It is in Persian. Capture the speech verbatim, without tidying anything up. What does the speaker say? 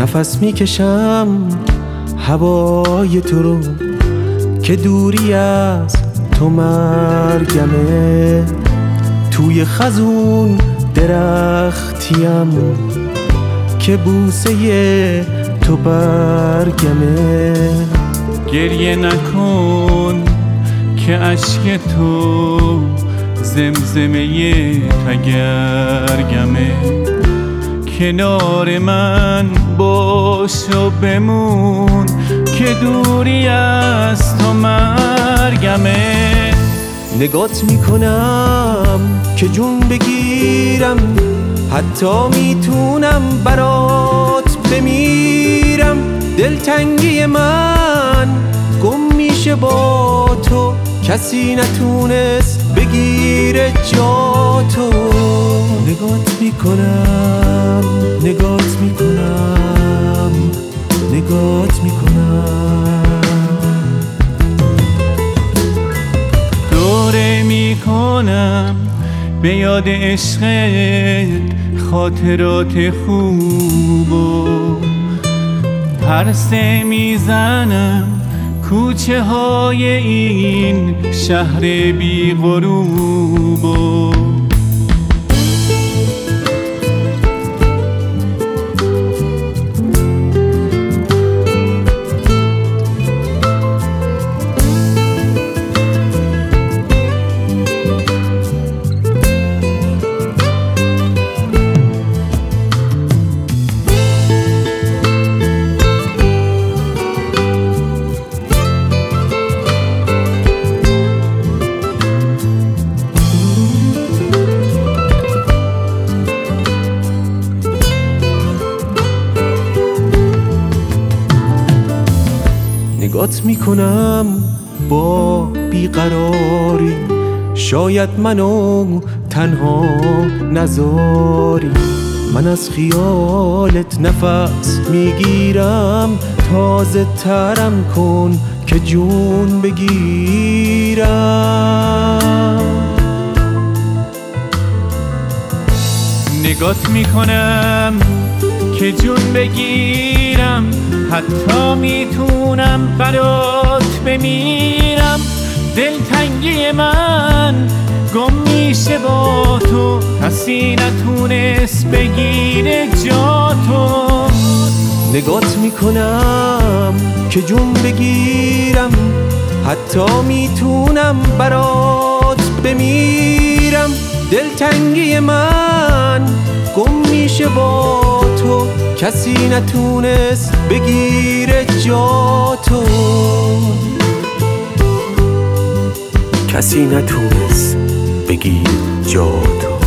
نفس میکشم هوای تو رو که دوری از تو مرگمه. توی خزون درختیم که بوسه تو برگمه. گریه نکن که اشک تو زمزمه تگرگمه. کنار من باش و بمون که دوری از تو مرگمه. نگات میکنم که جون بگیرم، حتی میتونم برات بمیرم. دلتنگی من گم میشه با تو، کسی نتونست بگیره جا تو. نگات میکنم نگات میکنم نگات میکنم. دوره میکنم به یاد عشقت خاطرات خوب و پرسه میزنم کوچه های این شهر بی غروب و نگات میکنم با بیقراری، شاید منو تنها نذاری. من از خیالت نفس میگیرم، تازه ترم کن که جون بگیرم. نگات میکنم که جون بگیرم، حتی میتونم برات بمیرم. دلتنگی من گم میشه با تو، کسی نتونست بگیره جا تو. نگات میکنم که جون بگیرم، حتی میتونم برات بمیرم. دلتنگی من گم میشه با تو، کسی نتونست بگیره جا تو. کسی نتونست بگیر جا تو.